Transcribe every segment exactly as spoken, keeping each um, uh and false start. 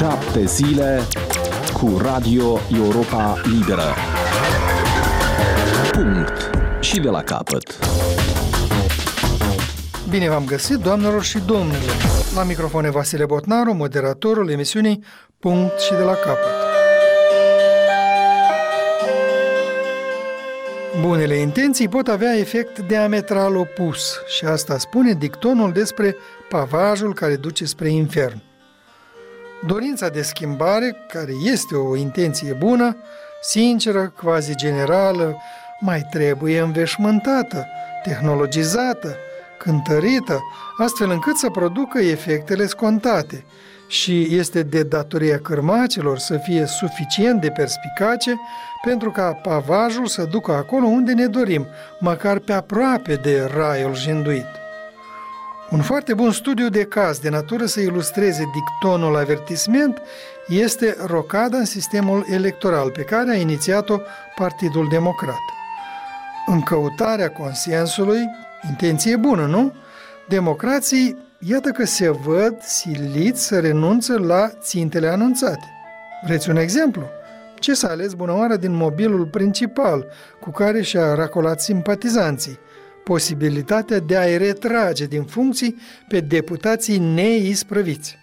Șapte zile cu Radio Europa Liberă. Punct. Și de la capăt. Bine v-am găsit, doamnelor și domnilor. La microfon e Vasile Botnaru, moderatorul emisiunii Punct și de la capăt. Bunele intenții pot avea efect diametral opus și asta spune dictonul despre pavajul care duce spre infern. Dorința de schimbare, care este o intenție bună, sinceră, quasi generală, mai trebuie înveșmântată, tehnologizată, cântărită, astfel încât să producă efectele scontate și este de datoria cârmacilor să fie suficient de perspicace pentru ca pavajul să ducă acolo unde ne dorim, măcar pe aproape de raiul jinduit. Un foarte bun studiu de caz de natură să ilustreze dictonul avertisment este rocada în sistemul electoral pe care a inițiat-o Partidul Democrat. În căutarea consensului, intenție bună, nu? Democrații, iată că se văd siliți să renunță la țintele anunțate. Vreți un exemplu? Ce s-a ales bună oară din mobilul principal cu care și-a racolat simpatizanții? Posibilitatea de a-i retrage din funcții pe deputații neisprăviți.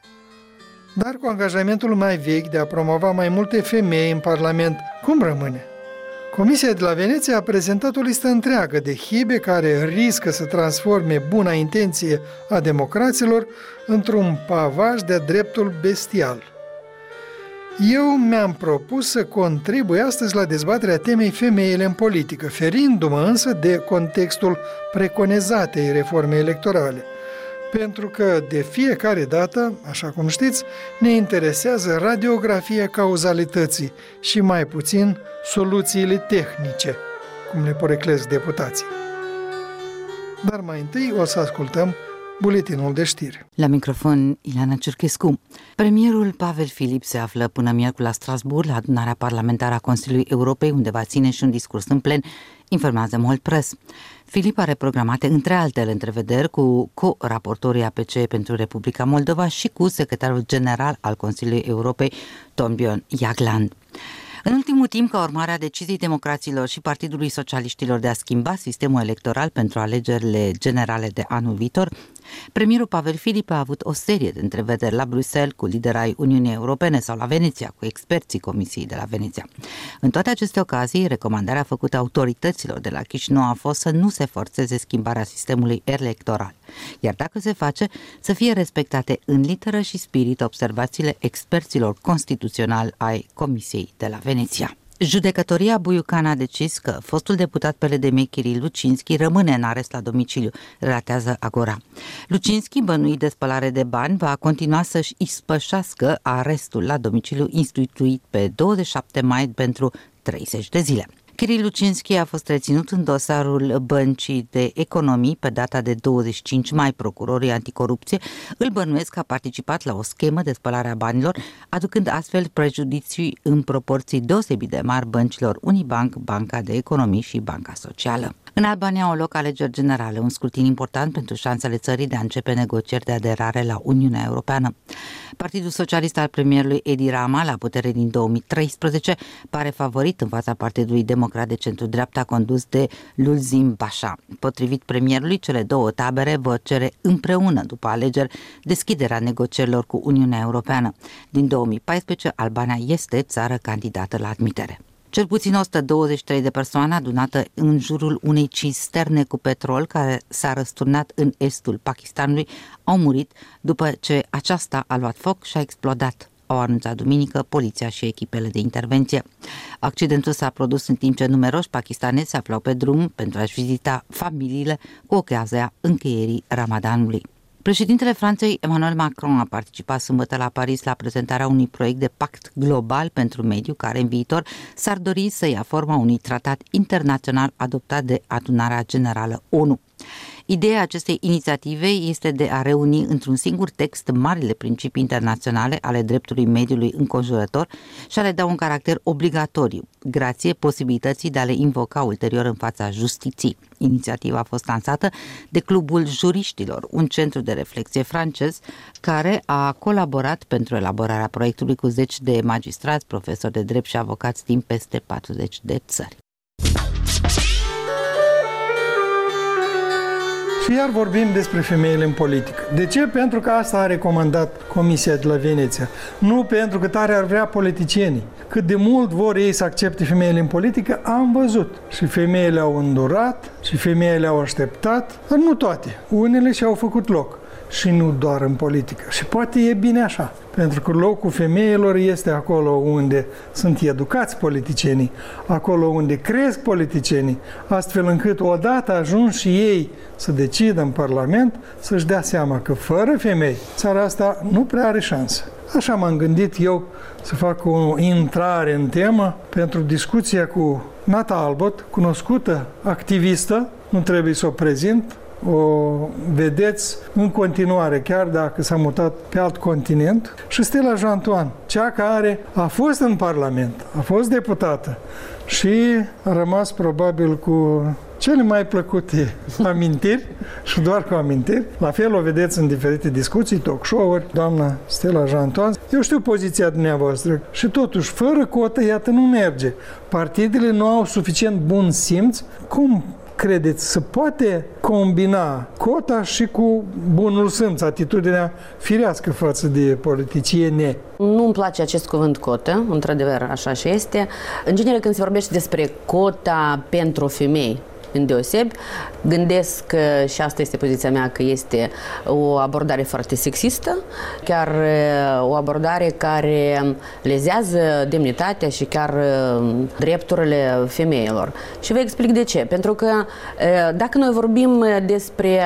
Dar cu angajamentul mai vechi de a promova mai multe femei în Parlament, cum rămâne? Comisia de la Veneția a prezentat o listă întreagă de hibe care riscă să transforme buna intenție a democraților într-un pavaj de-a dreptul bestial. Eu mi-am propus să contribui astăzi la dezbaterea temei femeile în politică, ferindu-mă însă de contextul preconizatei reforme electorale, pentru că de fiecare dată, așa cum știți, ne interesează radiografia cauzalității și mai puțin soluțiile tehnice, cum le poreclesc deputații. Dar mai întâi o să ascultăm buletinul de știri. La microfon, Ileana Cerchescu. Premierul Pavel Filip se află până miercuri la Strasbourg, la adunarea parlamentară a Consiliului Europei, unde va ține și un discurs în plen, informează Molt Press. Filip are programate, între altele, întrevederi cu co-raportorii A P C pentru Republica Moldova și cu secretarul general al Consiliului Europei, Torbjörn Jagland. În ultimul timp, ca urmare a deciziei democraților și Partidului Socialiștilor de a schimba sistemul electoral pentru alegerile generale de anul viitor, premierul Pavel Filip a avut o serie de întrevederi la Bruxelles cu lideri ai Uniunii Europene sau la Veneția, cu experții Comisiei de la Veneția. În toate aceste ocazii, recomandarea făcută autorităților de la Chișinău a fost să nu se forțeze schimbarea sistemului electoral, iar dacă se face, să fie respectate în literă și spirit observațiile experților constituționali ai Comisiei de la Veneția. Judecătoria Buiucan a decis că fostul deputat P L D M Kiril Lucinski rămâne în arest la domiciliu, relatează Agora. Lucinski, bănuit de spălare de bani, va continua să-și ispășească arestul la domiciliu instituit pe douăzeci și șapte mai pentru treizeci de zile. Kiril Lucinski a fost reținut în dosarul Băncii de Economii pe data de douăzeci și cinci mai. Procurorii anticorupție îl bănuiesc că a participat la o schemă de spălare a banilor, aducând astfel prejudicii în proporții deosebit de mari băncilor Unibank, Banca de Economii și Banca Socială. În Albania au loc alegeri generale, un scrutin important pentru șansele țării de a începe negocieri de aderare la Uniunea Europeană. Partidul Socialist al premierului Edi Rama, la putere din două mii treisprezece, pare favorit în fața Partidului Democrat de centru-dreapta condus de Lulzim Basha. Potrivit premierului, cele două tabere vor cere împreună, după alegeri, deschiderea negocierilor cu Uniunea Europeană. Din două mii paisprezece, Albania este țară candidată la admitere. Cel puțin o sută douăzeci și trei de persoane adunate în jurul unei cisterne cu petrol care s-a răsturnat în estul Pakistanului au murit după ce aceasta a luat foc și a explodat, au anunțat duminică poliția și echipele de intervenție. Accidentul s-a produs în timp ce numeroși pakistanezi se aflau pe drum pentru a-și vizita familiile cu ocazia încheierii Ramadanului. Președintele Franței, Emmanuel Macron, a participat sâmbătă la Paris la prezentarea unui proiect de pact global pentru mediu care în viitor s-ar dori să ia forma unui tratat internațional adoptat de Adunarea Generală ONU. Ideea acestei inițiative este de a reuni într-un singur text marile principii internaționale ale dreptului mediului înconjurător și a le da un caracter obligatoriu, grație posibilității de a le invoca ulterior în fața justiției. Inițiativa a fost lansată de Clubul Juriștilor, un centru de reflexie francez care a colaborat pentru elaborarea proiectului cu zeci de magistrați, profesori de drept și avocați din peste patruzeci de țări. Și iar vorbim despre femeile în politică. De ce? Pentru că asta a recomandat Comisia de la Veneția. Nu pentru că tare ar vrea politicienii. Cât de mult vor ei să accepte femeile în politică, am văzut. Și femeile au îndurat, și femeile au așteptat, dar nu toate. Unele și-au făcut loc. Și nu doar în politică. Și poate e bine așa. Pentru că locul femeilor este acolo unde sunt educați politicienii, acolo unde cresc politicienii, astfel încât odată ajuns și ei să decidă în Parlament, să-și dea seama că fără femei țara asta nu prea are șansă. Așa m-am gândit eu să fac o intrare în temă pentru discuția cu Nata Albot, cunoscută activistă, nu trebuie să o prezint, o vedeți în continuare, chiar dacă s-a mutat pe alt continent, și Stella Joantoan, cea care a fost în Parlament, a fost deputată și a rămas probabil cu cele mai plăcute amintiri și doar cu amintiri. La fel o vedeți în diferite discuții, talk show-uri, doamna Stella Joantoan. Eu știu poziția dumneavoastră și totuși, fără cotă, iată, nu merge. Partidele nu au suficient bun simț. Cum credeți, se poate combina cota și cu bunul simț, atitudinea firească față de politicieni? Nu-mi place acest cuvânt cotă, într-adevăr, așa și este. În genere, când se vorbește despre cota pentru femei, îndeosebi, gândesc că, și asta este poziția mea, că este o abordare foarte sexistă, chiar o abordare care lezează demnitatea și chiar drepturile femeilor. Și vă explic de ce. Pentru că dacă noi vorbim despre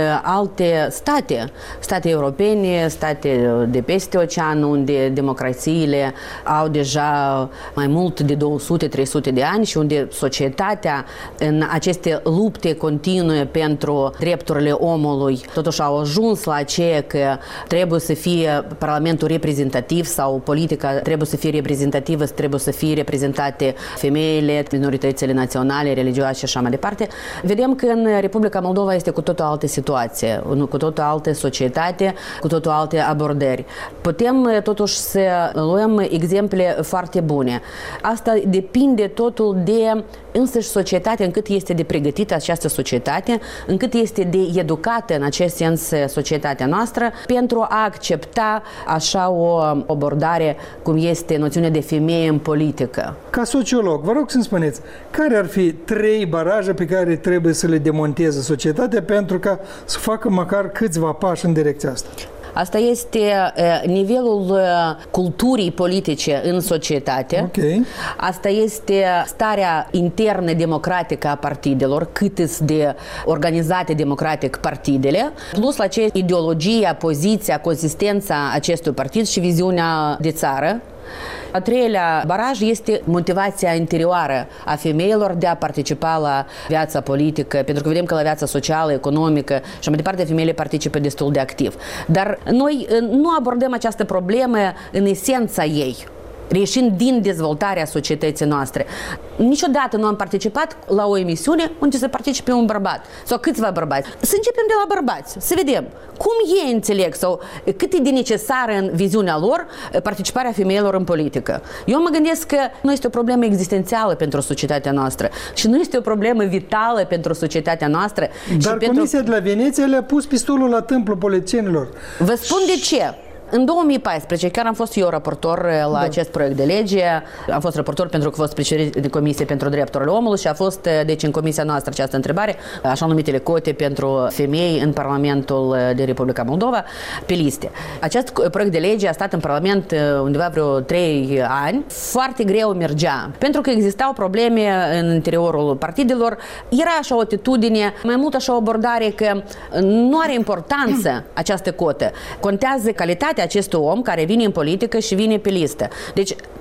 alte state, state europene, state de peste ocean, unde democrațiile au deja mai mult de două sute trei sute de ani și unde societatea în acest aceste lupte continue pentru drepturile omului totuși au ajuns la aceea că trebuie să fie Parlamentul reprezentativ sau politica trebuie să fie reprezentativă, trebuie să fie reprezentate femeile, minoritățile naționale, religioase și așa mai departe. Vedem că în Republica Moldova este cu totul altă situație, cu totul altă societate, cu totul alte abordări. Putem totuși să luăm exemple foarte bune. Asta depinde totul de însăși societatea, încât este de pregătită această societate, încât este de educată în acest sens societatea noastră pentru a accepta așa o abordare cum este noțiunea de femeie în politică. Ca sociolog, vă rog să-mi spuneți, care ar fi trei baraje pe care trebuie să le demonteze societatea pentru ca să facă măcar câțiva pași în direcția asta? Asta este uh, nivelul uh, culturii politice în societate. Okay. Asta este starea internă democratică a partidelor, cât de organizate democratic partidele, plus la ce ideologia, poziția, consistența acestui partid și viziunea de țară. A treilea baraj este motivația interioară a femeilor de a participa la viața politică, pentru că vedem că la viața socială, economică și mai departe femeile participă destul de activ. Dar noi nu abordăm această problemă în esența ei, reieșind din dezvoltarea societății noastre. Niciodată nu am participat la o emisiune unde să participe un bărbat sau câțiva bărbați. Să începem de la bărbați, să vedem cum ei înțeleg sau cât e de necesară în viziunea lor participarea femeilor în politică. Eu mă gândesc că nu este o problemă existențială pentru societatea noastră și nu este o problemă vitală pentru societatea noastră. Dar și Comisia pentru... de la Veneția le-a pus pistolul la tâmplul politicienilor. Vă spun de ce. În două mii paisprezece, chiar am fost eu raportor la da. acest proiect de lege, am fost raportor pentru că a fost președinte de Comisie pentru Drepturile Omului și a fost, deci, în comisia noastră această întrebare, așa numitele cote pentru femei în Parlamentul de Republica Moldova, pe liste. Acest proiect de lege a stat în Parlament undeva vreo trei ani, foarte greu mergea, pentru că existau probleme în interiorul partidelor, era așa o atitudine, mai mult așa o abordare că nu are importanță această cotă, contează calitatea acestui om care vine în politică și vine pe listă. Deci,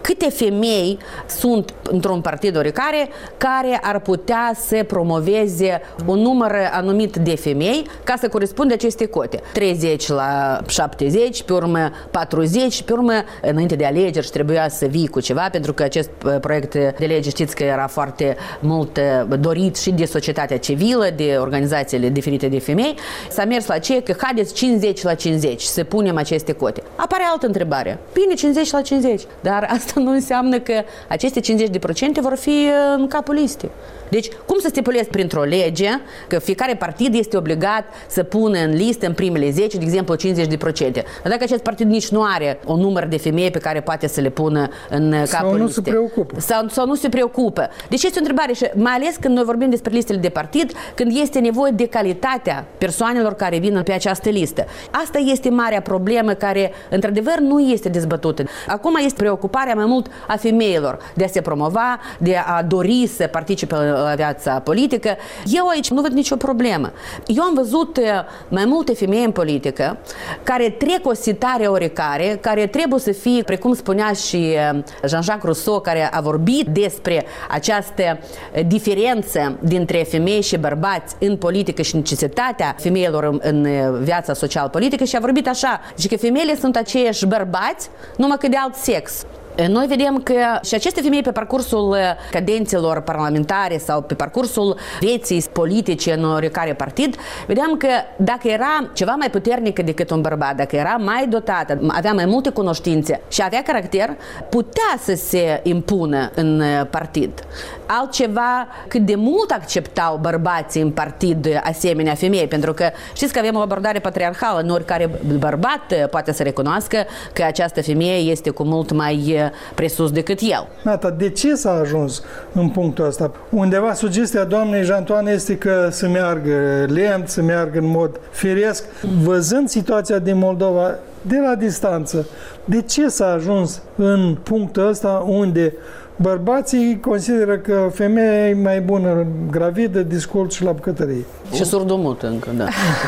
câte femei sunt într-un partid oricare care ar putea să promoveze un număr anumit de femei ca să corespundă aceste cote. treizeci la șaptezeci, pe urmă patruzeci, pe urmă, înainte de alegeri, trebuia să vii cu ceva, pentru că acest proiect de lege, știți că era foarte mult dorit și de societatea civilă, de organizațiile diferite de femei. S-a mers la ce? Că haideți cincizeci la cincizeci, să punem aceste cote. Apare altă întrebare. Bine, cincizeci la cincizeci, dar asta nu înseamnă că aceste cincizeci de procente vor fi în capul listei. Deci, cum să stipulezi printr-o lege că fiecare partid este obligat să pună în listă în primele zece, de exemplu, cincizeci de procente. Dar dacă acest partid nici nu are un număr de femei pe care poate să le pună în capul listei. Sau nu se preocupă. Sau, sau nu se preocupă. Deci este o întrebare și mai ales când noi vorbim despre listele de partid, când este nevoie de calitatea persoanelor care vin pe această listă. Asta este marea problemă care, într-adevăr, nu este dezbătută. Acum este preocuparea mai mult a femeilor de a se promova, de a dori să participe la viața politică. Eu aici nu văd nicio problemă. Eu am văzut mai multe femei în politică care trec o sitare oricare, care trebuie să fie, precum spunea și Jean-Jacques Rousseau, care a vorbit despre această diferență dintre femei și bărbați în politică și necesitatea femeilor în viața social-politică și a vorbit așa, zice că femeile sunt aceiași bărbați, numai că de alt sex. Noi vedem că și aceste femei pe parcursul cadențelor parlamentare sau pe parcursul vieții politice în oricare partid, vedeam că dacă era ceva mai puternică decât un bărbat, dacă era mai dotată, avea mai multe cunoștințe și avea caracter, putea să se impună în partid. Altceva, cât de mult acceptau bărbații în partid asemenea femei, pentru că știți că avem o abordare patriarhală, nu oricare bărbat poate să recunoască că această femeie este cu mult mai presus decât el. Nata, de ce s-a ajuns în punctul ăsta? Undeva sugestia doamnei Jantoane este că să meargă lent, să meargă în mod firesc. Văzând situația din Moldova de la distanță, de ce s-a ajuns în punctul ăsta unde bărbații consideră că femeia e mai bună gravidă, discult și la bucătărie? Și surdomut încă, da.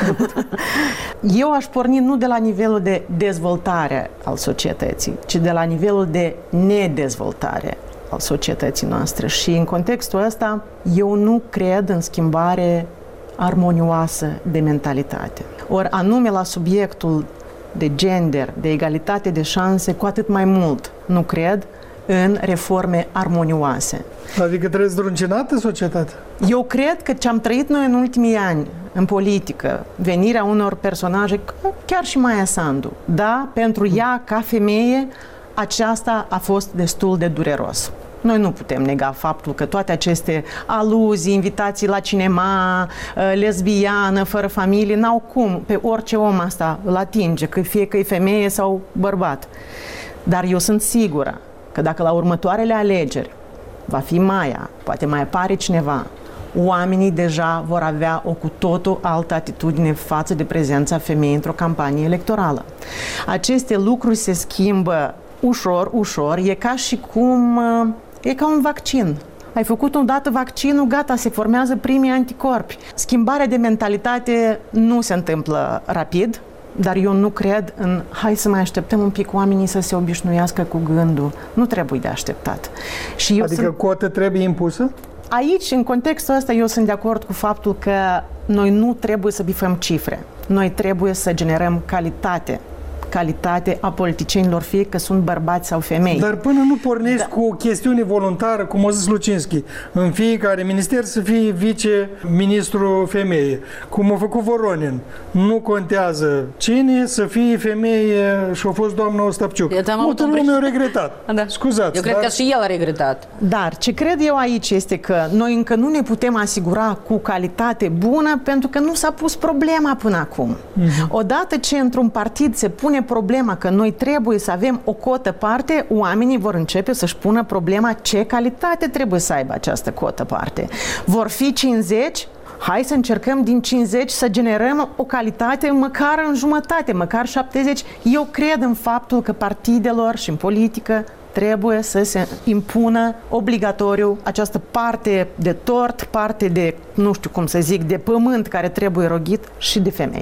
Eu aș porni nu de la nivelul de dezvoltare al societății, ci de la nivelul de nedezvoltare al societății noastre. Și în contextul ăsta, eu nu cred în schimbare armonioasă de mentalitate. Ori anume la subiectul de gender, de egalitate de șanse, cu atât mai mult nu cred în reforme armonioase. Adică trebuie zdruncinată societatea? Eu cred că ce am trăit noi în ultimii ani în politică, venirea unor personaje, chiar și Maia Sandu, da, pentru ea, ca femeie, aceasta a fost destul de dureros. Noi nu putem nega faptul că toate aceste aluzii, invitații la cinema, lesbiană, fără familie, n-au cum pe orice om asta îl atinge, că fie că e femeie sau bărbat. Dar eu sunt sigură că dacă la următoarele alegeri va fi Maia, poate mai apare cineva, oamenii deja vor avea o cu totul altă atitudine față de prezența femeii într-o campanie electorală. Aceste lucruri se schimbă ușor, ușor, e ca și cum, e ca un vaccin. Ai făcut odată vaccinul, gata, se formează primii anticorpi. Schimbarea de mentalitate nu se întâmplă rapid, dar eu nu cred în hai să mai așteptăm un pic oamenii să se obișnuiască cu gândul. Nu trebuie de așteptat. Și eu adică sunt... cotă trebuie impusă? Aici, în contextul ăsta, eu sunt de acord cu faptul că noi nu trebuie să bifăm cifre. Noi trebuie să generăm calitate. Calitate a politicienilor, fie că sunt bărbați sau femei. Dar până nu pornești da. cu o chestiune voluntară, cum a zis Lucinski, în fiecare minister să fie vice-ministru femeie, cum a făcut Voronin. Nu contează cine, să fie femeie și a fost doamna Ostapciuc. Multă lume a regretat. Da. Scuzați. Eu cred dar... că și el a regretat. Dar ce cred eu aici este că noi încă nu ne putem asigura cu calitate bună pentru că nu s-a pus problema până acum. Mm-hmm. Odată ce într-un partid se pune problema că noi trebuie să avem o cotă parte, oamenii vor începe să-și pună problema ce calitate trebuie să aibă această cotă parte. Vor fi cincizeci? Hai să încercăm din cincizeci să generăm o calitate măcar în jumătate, măcar șaptezeci. Eu cred în faptul că partidelor și în politică trebuie să se impună obligatoriu această parte de tort, parte de, nu știu cum să zic, de pământ care trebuie roghit și de femei.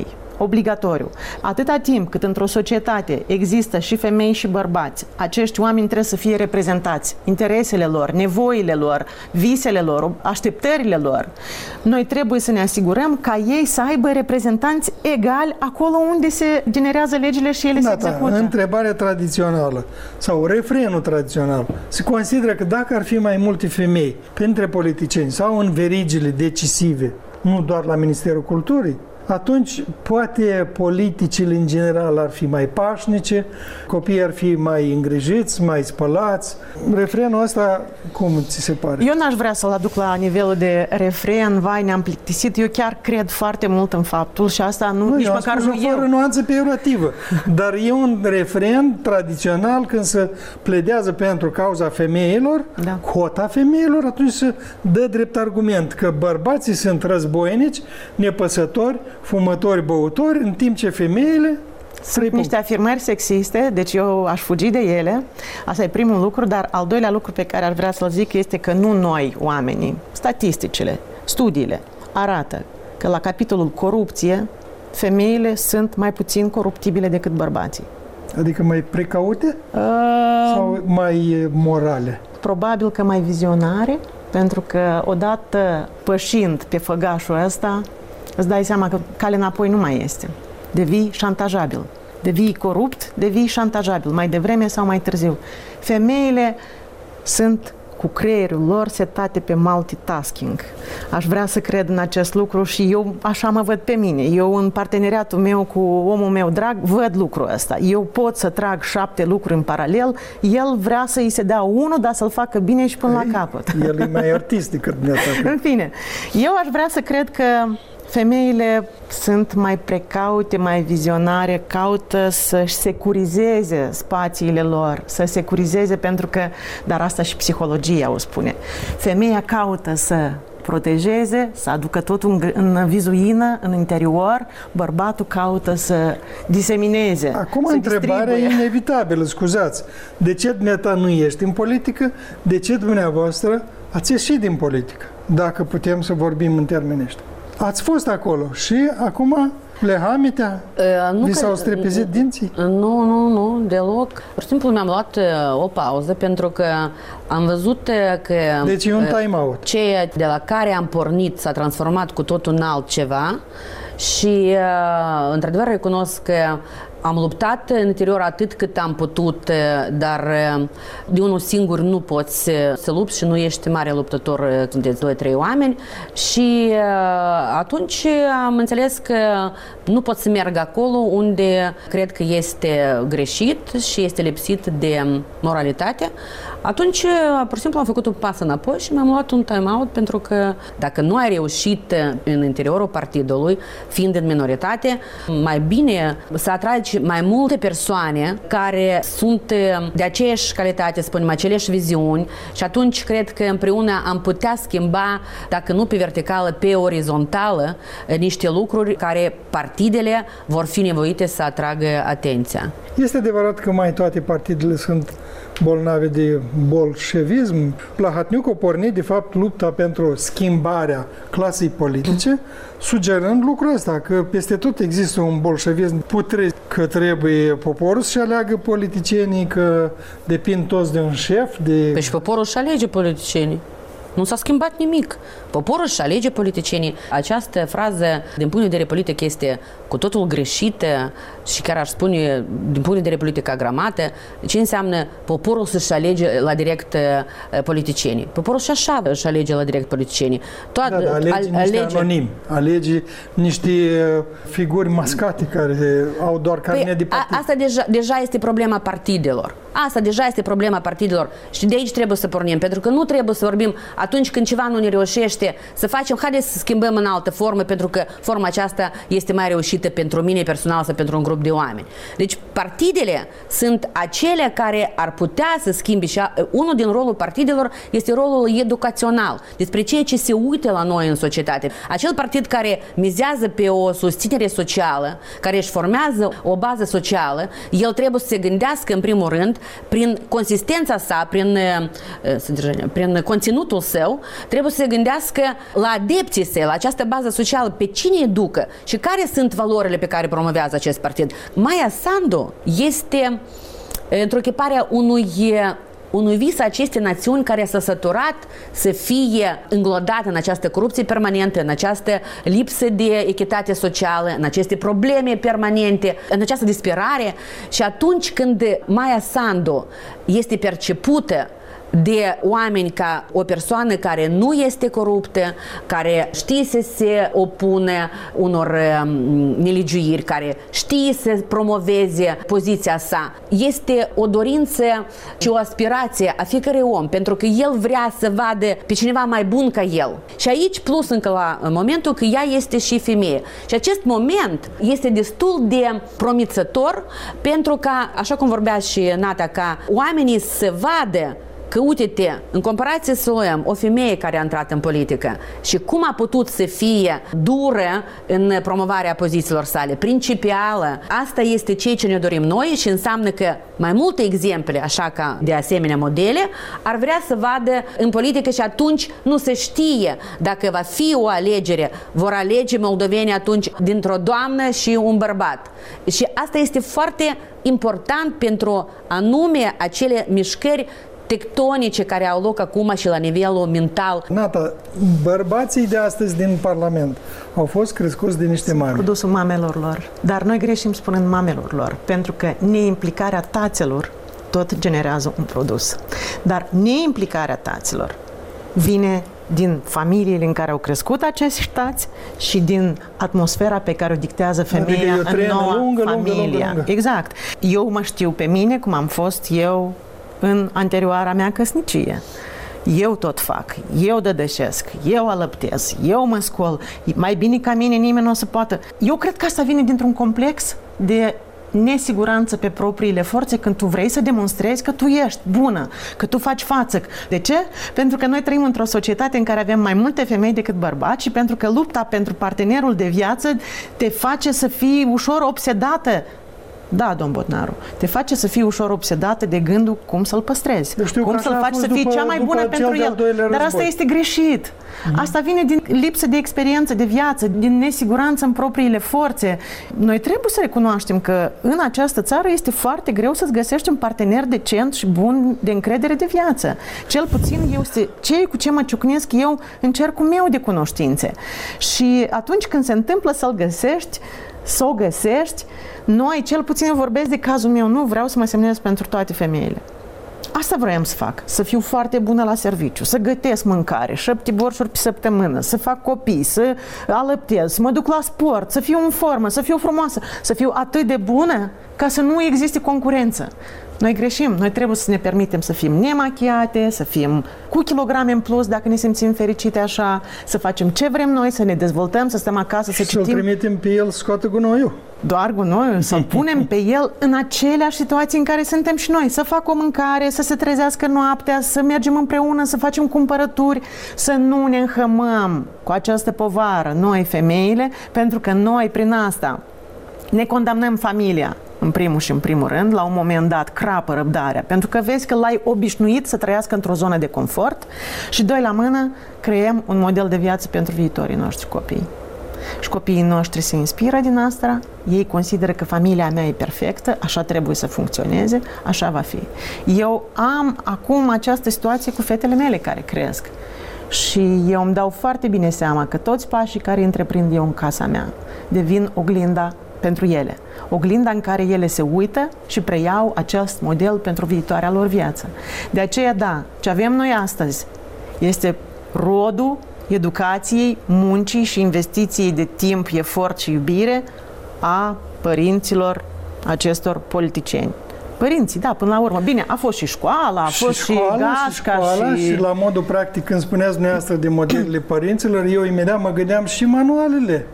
obligatoriu. Atâta timp cât într-o societate există și femei și bărbați, acești oameni trebuie să fie reprezentați. Interesele lor, nevoile lor, visele lor, așteptările lor. Noi trebuie să ne asigurăm ca ei să aibă reprezentanți egali acolo unde se generează legile și ele da, se execută. Da, întrebarea tradițională sau refrenul tradițional. Se consideră că dacă ar fi mai multe femei printre politicieni sau în verigile decisive, nu doar la Ministerul Culturii, atunci poate politicile în general ar fi mai pașnice, copiii ar fi mai îngrijiți, mai spălați. Refrenul ăsta, cum ți se pare? Eu n-aș vrea să-l aduc la nivelul de refren, vai, ne-am plictisit. Eu chiar cred foarte mult în faptul și asta nu, nu nici eu măcar nu eu. fără nuanță peiorativă. Dar e un refren tradițional când se pledează pentru cauza femeilor, da. Cota femeilor, atunci se dă drept argument că bărbații sunt războinici, nepăsători, fumători, băutori, în timp ce femeile... Sunt niște afirmări sexiste, deci eu aș fugi de ele. Asta e primul lucru, dar al doilea lucru pe care ar vrea să-l zic este că nu noi, oamenii, statisticile, studiile arată că la capitolul corupție, femeile sunt mai puțin coruptibile decât bărbații. Adică mai precaute? Uh... Sau mai morale? Probabil că mai vizionare, pentru că odată pășind pe făgașul ăsta, îți dai seama că cale înapoi nu mai este. Devii șantajabil. Devii corupt, devii șantajabil, mai devreme sau mai târziu. Femeile sunt cu creierul lor setate pe multitasking. Aș vrea să cred în acest lucru și eu așa mă văd pe mine. Eu în parteneriatul meu cu omul meu drag văd lucrul ăsta. Eu pot să trag șapte lucruri în paralel, el vrea să îi se dea unul, dar să-l facă bine și până Ei, la capăt. El e mai artist decât dumneavoastră. În fine, eu aș vrea să cred că femeile sunt mai precaute, mai vizionare, caută să-și securizeze spațiile lor, să securizeze pentru că, dar asta și psihologia o spune. Femeia caută să protejeze, să aducă totul în, în vizuină, în interior, bărbatul caută să disemineze. Acum să întrebarea e inevitabilă, scuzați. De ce dumneata nu ești în politică? De ce dumneavoastră ați ieșit din politică? Dacă putem să vorbim în termeni ăștia. Ați fost acolo și acum Lehamitea? Uh, Vi s-au strepezit dinții? Nu, nu, nu, deloc. Pur și simplu mi-am luat uh, o pauză pentru că am văzut că deci e un time-out. Ceea de la care am pornit s-a transformat cu totul în altceva și uh, într-adevăr recunosc că am luptat în interior atât cât am putut, dar de unul singur nu poți să lupți și nu ești mare luptător, sunteți doi, trei oameni. Și atunci am înțeles că nu pot să merg acolo unde cred că este greșit și este lipsit de moralitate. Atunci, pur și simplu, am făcut un pas înapoi și mi-am luat un time-out pentru că dacă nu ai reușit în interiorul partidului, fiind în minoritate, mai bine să atragi mai multe persoane care sunt de aceeași calitate, spunem, aceleași viziuni și atunci cred că împreună am putea schimba, dacă nu pe verticală, pe orizontală, niște lucruri care partidele vor fi nevoite să atragă atenția. Este adevărat că mai toate partidele sunt bolnave de bolșevism. Plahatniuc a pornit, de fapt, lupta pentru schimbarea clasei politice, sugerând lucrul ăsta, că peste tot există un bolșevism putred, că trebuie poporul să-și aleagă politicienii, că depind toți de un șef. De... Păi și poporul își alege politicienii. Nu s-a schimbat nimic. Poporul își alege politicienii. Această frază, din punct de vedere politic, este cu totul greșită și chiar aș spune, din punct de vedere politic, agramată. Ce înseamnă poporul să-și alege la direct politicienii? Poporul și așa își alege la direct politicienii. Toat, da, da, alege niște alege... anonimi, alege niște figuri mascate care au doar carnet păi, de partid. A, asta deja, deja este problema partidelor. Asta deja este problema partidelor și de aici trebuie să pornim, pentru că nu trebuie să vorbim atunci când ceva nu ne reușește, să facem, haideți să schimbăm în altă formă, pentru că forma aceasta este mai reușită pentru mine personal sau pentru un grup de oameni. Deci partidele sunt acele care ar putea să schimbe și unul din rolul partidelor este rolul educațional, despre ceea ce se uită la noi în societate. Acel partid care mizează pe o susținere socială, care își formează o bază socială, el trebuie să se gândească în primul rând prin consistența sa, prin, prin conținutul său, trebuie să se gândească la adepții săi, la această bază socială, pe cine educă și care sunt valorile pe care promovează acest partid. Maia Sandu este întruchiparea unui unui vis acestei națiuni care s-a săturat să fie înglodată în această corupție permanentă, în această lipsă de echitate socială, în aceste probleme permanente, în această disperare. Și atunci când Maia Sandu este percepută de oameni ca o persoană care nu este coruptă, care știe să se opune unor nelegiuiri, care știe să promoveze poziția sa. Este o dorință și o aspirație a fiecărui om, pentru că el vrea să vadă pe cineva mai bun ca el. Și aici, plus încă la momentul că ea este și femeie. Și acest moment este destul de promițător pentru ca, așa cum vorbea și Nata, ca oamenii să vadă că, uite-te, în comparație să luăm o femeie care a intrat în politică și cum a putut să fie dură în promovarea pozițiilor sale, principială, asta este ceea ce ne dorim noi și înseamnă că mai multe exemple, așa ca de asemenea modele, ar vrea să vadă în politică și atunci nu se știe dacă va fi o alegere, vor alege moldovenii atunci dintr-o doamnă și un bărbat. Și asta este foarte important pentru anume acele mișcări tectonice care au loc acum și la nivelul mental. Nata, bărbații de astăzi din Parlament au fost crescuți de niște mame. Produsul mamelor lor. Dar noi greșim spunând mamelor lor, pentru că neimplicarea taților tot generează un produs. Dar neimplicarea taților vine din familiile în care au crescut acești tați și din atmosfera pe care o dictează femeia adică în noua lungă, familie. lungă, lungă, lungă. Exact. Eu mă știu pe mine cum am fost eu în anterioara mea căsnicie. Eu tot fac, eu dădășesc, eu alăptez, eu mă scol, mai bine ca mine nimeni nu o să poată. Eu cred că asta vine dintr-un complex de nesiguranță pe propriile forțe când tu vrei să demonstrezi că tu ești bună, că tu faci față. De ce? Pentru că noi trăim într-o societate în care avem mai multe femei decât bărbați și pentru că lupta pentru partenerul de viață te face să fii ușor obsedată. Da, domn Botnaru, te face să fii ușor obsedată de gândul cum să-l păstrezi, cum să-l faci să fii cea mai bună pentru el. Dar asta este greșit. Mm-hmm. Asta vine din lipsă de experiență de viață, din nesiguranță în propriile forțe. Noi trebuie să recunoaștem că în această țară este foarte greu să-ți găsești un partener decent și bun de încredere de viață. Cel puțin este ce cu ce mă ciucnesc eu în cercul meu de cunoștințe. Și atunci când se întâmplă să-l găsești, să o găsești, noi, cel puțin vorbesc de cazul meu, nu vreau să mă semnez pentru toate femeile. Asta vroiam să fac, să fiu foarte bună la serviciu, să gătesc mâncare, șapte borșuri pe săptămână, să fac copii, să alăptez, să mă duc la sport, să fiu în formă, să fiu frumoasă, să fiu atât de bună ca să nu existe concurență. Noi greșim, noi trebuie să ne permitem să fim nemachiate, să fim cu kilograme în plus dacă ne simțim fericite așa, să facem ce vrem noi, să ne dezvoltăm, să stăm acasă, să citim. Să-l trimitem pe el, scoate gunoiul. Doar gunoiul, să-l punem pe el în aceleași situații în care suntem și noi, să facă o mâncare, să se trezească noaptea, să mergem împreună, să facem cumpărături, să nu ne înhămăm cu această povară, noi femeile, pentru că noi prin asta ne condamnăm familia. În primul și în primul rând, la un moment dat, crapă răbdarea, pentru că vezi că l-ai obișnuit să trăiască într-o zonă de confort și, doi la mână, creăm un model de viață pentru viitorii noștri copii. Și copiii noștri se inspiră din asta, ei consideră că familia mea e perfectă, așa trebuie să funcționeze, așa va fi. Eu am acum această situație cu fetele mele care cresc și eu îmi dau foarte bine seama că toți pașii care îi întreprind eu în casa mea devin oglinda pentru ele. Oglinda în care ele se uită și preiau acest model pentru viitoarea lor viață. De aceea, da, ce avem noi astăzi este rodul educației, muncii și investiției de timp, efort și iubire a părinților acestor politicieni. Părinții, da, până la urmă. Bine, a fost și școala, a și fost școala, și gașca. Și, școala, și... și la modul practic, când spuneați dumneavoastră de modelele părinților, eu imediat mă gândeam și manualele.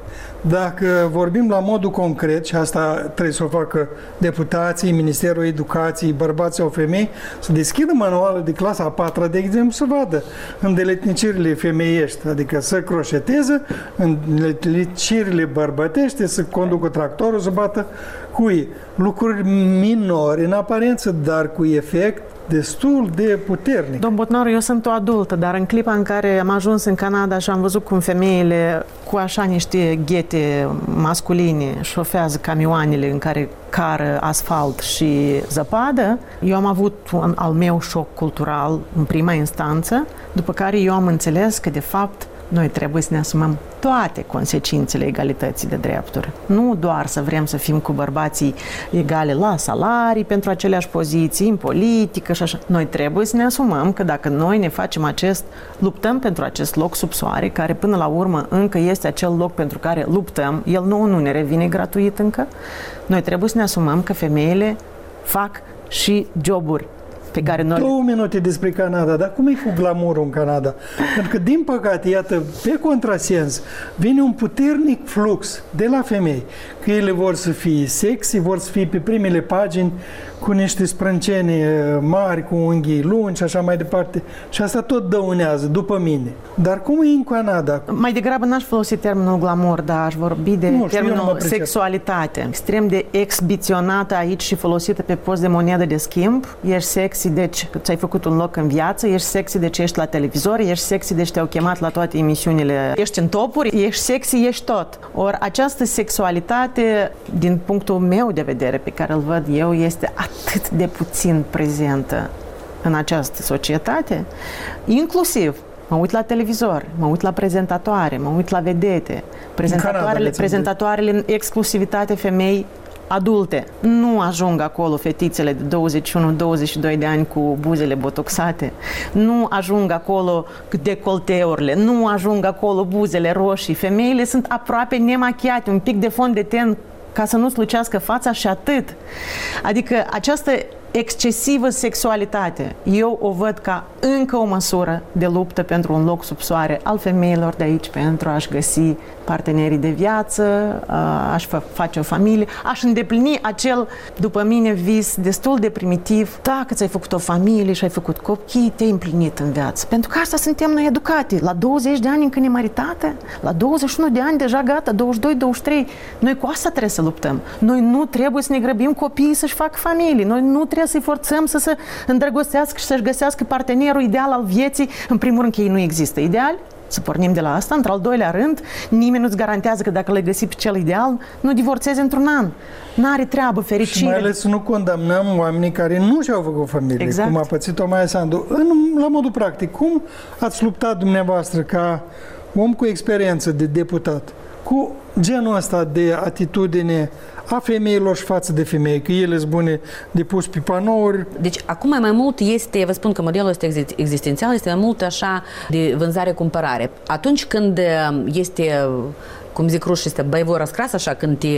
Dacă vorbim la modul concret, și asta trebuie să o facă deputații, Ministerul Educației, bărbați sau femei, să deschidă manualul de clasa a patra, de exemplu, să vadă îndeletnicirile femeiești, adică să croșeteze, îndeletnicirile bărbătește, să conducă tractorul, să bată cuie. Lucruri minori în aparență, dar cu efect destul de puternic. Domn Botnaru, eu sunt o adultă, dar în clipa în care am ajuns în Canada și am văzut cum femeile cu așa niște ghete masculine șofează camioanele în care cară asfalt și zăpadă, eu am avut un al meu șoc cultural în prima instanță, după care eu am înțeles că, de fapt, noi trebuie să ne asumăm toate consecințele egalității de drepturi. Nu doar să vrem să fim cu bărbații egale la salarii pentru aceleași poziții, în politică și așa. Noi trebuie să ne asumăm că dacă noi ne facem acest, luptăm pentru acest loc sub soare, care până la urmă încă este acel loc pentru care luptăm, el nouă nu ne revine gratuit încă, noi trebuie să ne asumăm că femeile fac și joburi pe care noi... Două minute despre Canada, dar cum e cu glamourul în Canada? Pentru că, din păcate, iată, pe contrasens, vine un puternic flux de la femei, că ele vor să fie sexy, vor să fie pe primele pagini cu niște sprâncene mari, cu unghii lungi și așa mai departe. Și asta tot dăunează, după mine. Dar cum e în Canada? Mai degrabă n-aș folosi termenul glamour, dar aș vorbi de nu, termenul sexualitate. Extrem de exhibiționată aici și folosită pe post de monedă de schimb. Ești sexy, deci ți-ai făcut un loc în viață, ești sexy, deci ești la televizor, ești sexy, deci te-au chemat la toate emisiunile, ești în topuri, ești sexy, ești tot. Ori această sexualitate, din punctul meu de vedere, pe care îl văd eu, este atât de puțin prezentă în această societate, inclusiv mă uit la televizor, mă uit la prezentatoare, mă uit la vedete, prezentatoarele, prezentatoarele în exclusivitate femei adulte. Nu ajung acolo fetițele de douăzeci și unu douăzeci și doi de ani cu buzele botoxate, nu ajung acolo decolteurile, nu ajung acolo buzele roșii. Femeile sunt aproape nemachiate, un pic de fond de ten ca să nu slucească fața și atât. Adică această excesivă sexualitate, eu o văd ca încă o măsură de luptă pentru un loc sub soare al femeilor de aici, pentru a-și găsi partenerii de viață, a-și face o familie, a-și îndeplini acel, după mine, vis destul de primitiv. Dacă ți-ai făcut o familie și ai făcut copii, te-ai împlinit în viață. Pentru că asta suntem noi educate. La douăzeci de ani încă nemaritate, la douăzeci și unu de ani deja gata, douăzeci și doi douăzeci și trei. Noi cu asta trebuie să luptăm. Noi nu trebuie să ne grăbim copiii să-și facă familie. Noi nu trebuie să-i forțăm să se îndrăgostească și să-și găsească partenerul ideal al vieții. În primul rând că ei nu există ideal. Să pornim de la asta. Într-al doilea rând, nimeni nu-ți garantează că dacă l-ai găsit pe cel ideal, nu divorțezi într-un an. N-are treabă, fericire. Și mai ales nu condamnăm oamenii care nu și-au făcut familie, exact. Cum a pățit-o Maia Sandu. În, la modul practic, cum ați luptat dumneavoastră ca om cu experiență de deputat cu genul ăsta de atitudine a femeilor și față de femei, că ele sunt bune de pus pe panouri? Deci, acum mai mult este, vă spun că modelul ăsta existențial este mai mult așa de vânzare-cumpărare. Atunci când este, cum zic rușii, este băivor răscras, așa, când te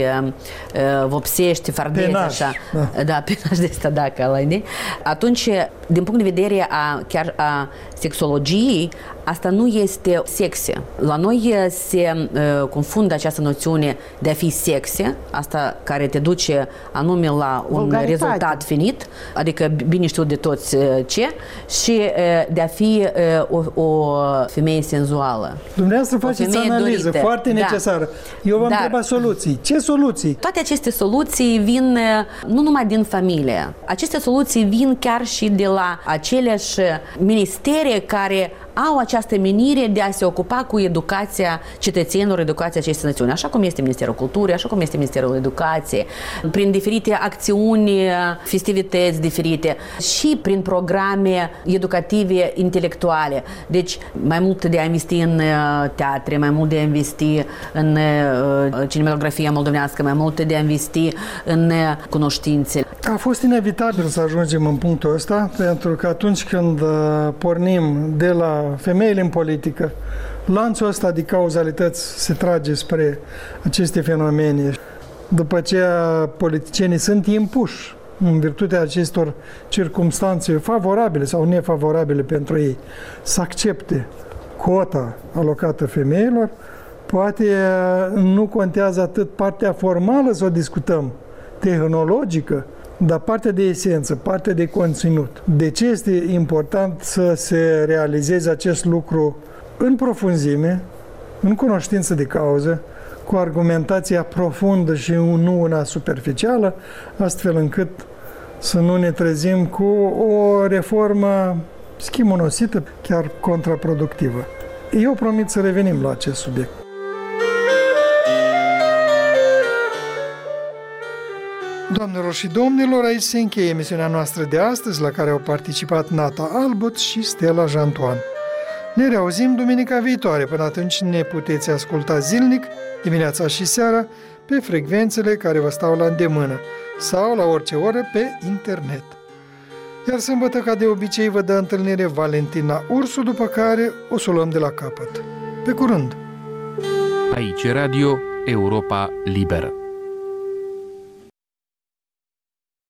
uh, vopsești, fardezi, penaj, așa, da, da penaj de asta, da, că ăla, atunci, din punct de vedere a, chiar a sexologiei, asta nu este sexy. La noi se uh, confundă această noțiune de a fi sexy, asta care te duce anume la un vulgaritate, rezultat finit, adică bine știu de toți uh, ce, și uh, de a fi uh, o, o femeie senzuală. Dumneavoastră faceți analiză dorită, foarte necesară. Da. Eu v-am Dar, întrebat soluții. Ce soluții? Toate aceste soluții vin nu numai din familie. Aceste soluții vin chiar și de la aceleași ministere care au această menire de a se ocupa cu educația cetățenilor, educația acestei națiuni, așa cum este Ministerul Culturii, așa cum este Ministerul Educației, prin diferite acțiuni, festivități diferite și prin programe educative intelectuale. Deci, mai mult de a investi în teatre, mai mult de a investi în cinematografia moldovenească, mai mult de a investi în cunoștințe. A fost inevitabil să ajungem în punctul ăsta, pentru că atunci când pornim de la femeile în politică, lanțul ăsta de cauzalități se trage spre aceste fenomene. După aceea, politicienii sunt impuși în virtutea acestor circumstanțe favorabile sau nefavorabile pentru ei, să accepte cota alocată femeilor, Poate nu contează atât partea formală să o discutăm, tehnologică, dar partea de esență, partea de conținut. De ce este important să se realizeze acest lucru în profunzime, în cunoștință de cauză, cu argumentația profundă și nu una superficială, astfel încât să nu ne trezim cu o reformă schimonosită, chiar contraproductivă. Eu promit să revenim la acest subiect. Doamnelor și domnilor, aici se încheie emisiunea noastră de astăzi, la care au participat Nata Albut și Stella Jantoan. Ne reauzim duminica viitoare. Până atunci ne puteți asculta zilnic, dimineața și seara, pe frecvențele care vă stau la îndemână sau la orice oră pe internet. Iar sâmbătă, ca de obicei, vă dă întâlnire Valentina Ursu, după care o să o luăm de la capăt. Pe curând! Aici Radio Europa Liberă.